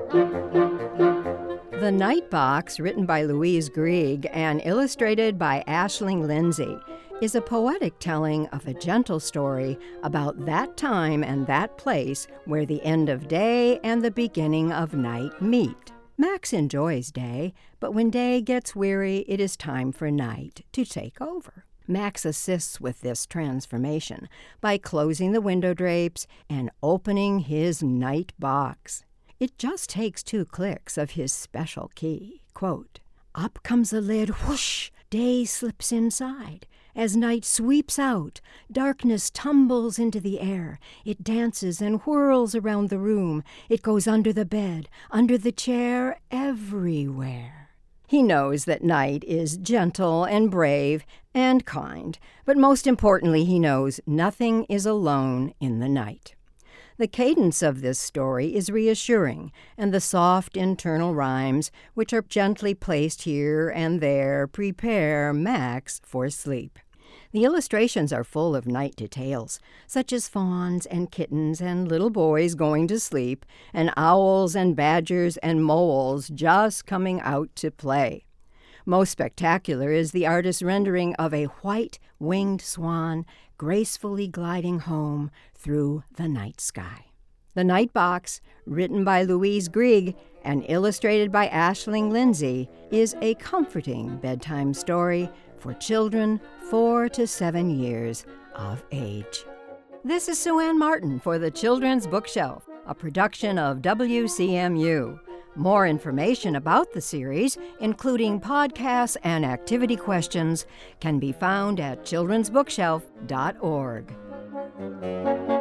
The Night Box, written by Louise Grieg and illustrated by Aisling Lindsay, is a poetic telling of a gentle story about that time and that place where the end of day and the beginning of night meet. Max enjoys day, but when day gets weary, it is time for night to take over. Max assists with this transformation by closing the window drapes and opening his night box. It just takes 2 clicks of his special key. Quote, "Up comes the lid, whoosh, day slips inside. As night sweeps out, darkness tumbles into the air. It dances and whirls around the room. It goes under the bed, under the chair, everywhere." He knows that night is gentle and brave and kind, but most importantly, he knows nothing is alone in the night. The cadence of this story is reassuring, and the soft internal rhymes, which are gently placed here and there, prepare Max for sleep. The illustrations are full of night details, such as fawns and kittens and little boys going to sleep, and owls and badgers and moles just coming out to play. Most spectacular is the artist's rendering of a white-winged swan gracefully gliding home through the night sky. The Night Box, written by Louise Grieg and illustrated by Aisling Lindsay, is a comforting bedtime story for children 4 to 7 years of age. This is Sue Ann Martin for the Children's Bookshelf, a production of WCMU. More information about the series, including podcasts and activity questions, can be found at childrensbookshelf.org.